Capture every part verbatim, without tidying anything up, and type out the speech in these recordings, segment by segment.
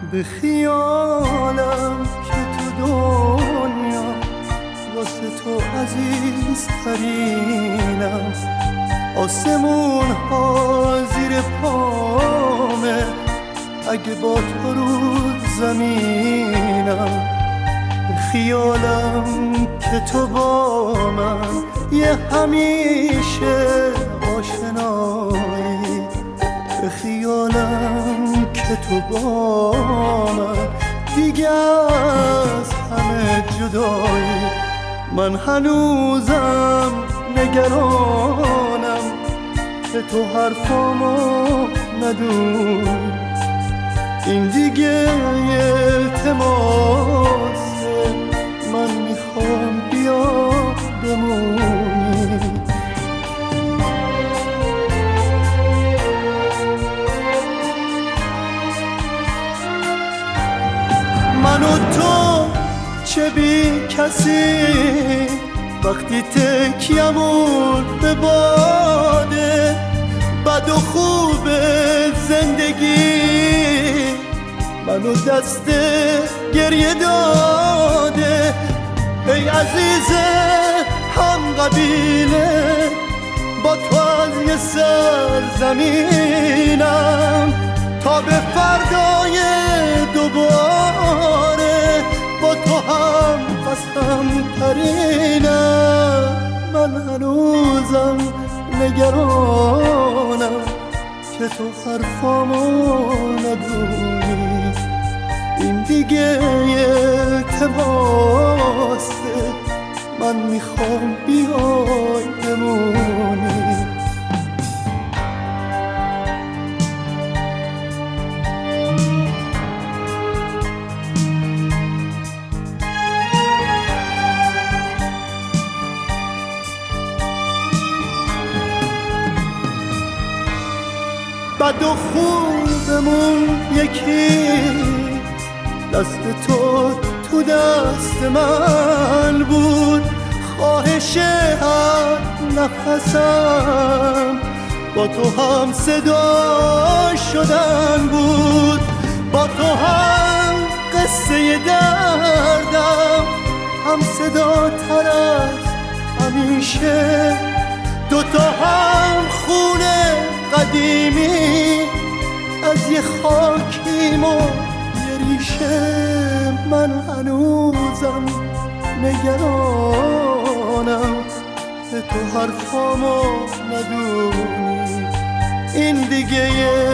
به خیالم که تو دنیا واسه تو عزیزترینم، آسمون ها زیر پامه اگه با تو رو زمینم. به خیالم که تو با من یه همیشه آشنایی، به خیالم که تو با من دیگه از همه جدایی. من هنوزم نگرانم که تو حرفامو ندونی، این دیگه التماسه، من میخوام بیا بمونی. من و تو چه بی کسی وقتی تکیمون به باده، بد و خوب زندگی منو دست گریه داده. ای عزیز هم قبیله، با تو از یه سر زمینم تا به فردای دوباره با تو هم قسم ترینم. من هنوزم نگرانم که تو حرفامو ندونی، این دیگه التماسه، من میخوام بیای بمونی. بد و خوبمون یکی، دست تو تو دست من بود، خواهش هر نفسم با تو هم صدا شدن بود، با تو هم قصه دردم هم صدا تر از همیشه، دوتا هم خونه قدیمی از یه خاکیم و یه ریشه. من هنوزم نگرانم که تو حرفامو ندونی، این دیگه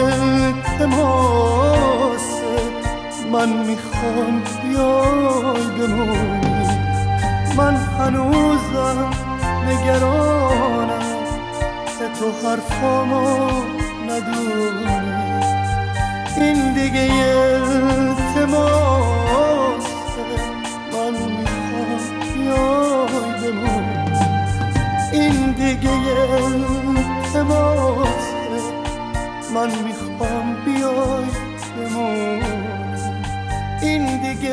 التماسه، من میخوام بیای بمونی. من هنوزم نگرانم که تو حرفامو ندونی، این دیگه التماسه، من میخوام بیای بمونی، این دیگه التماسه، من میخوام بیای بمونی، این دیگه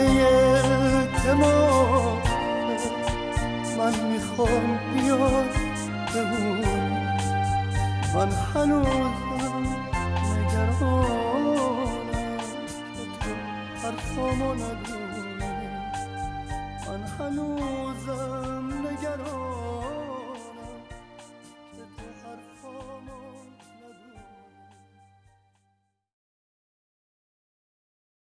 التماسه، من میخوام بیای بمونی. من هنوزم نگرانم که تو حرفامو ندونی.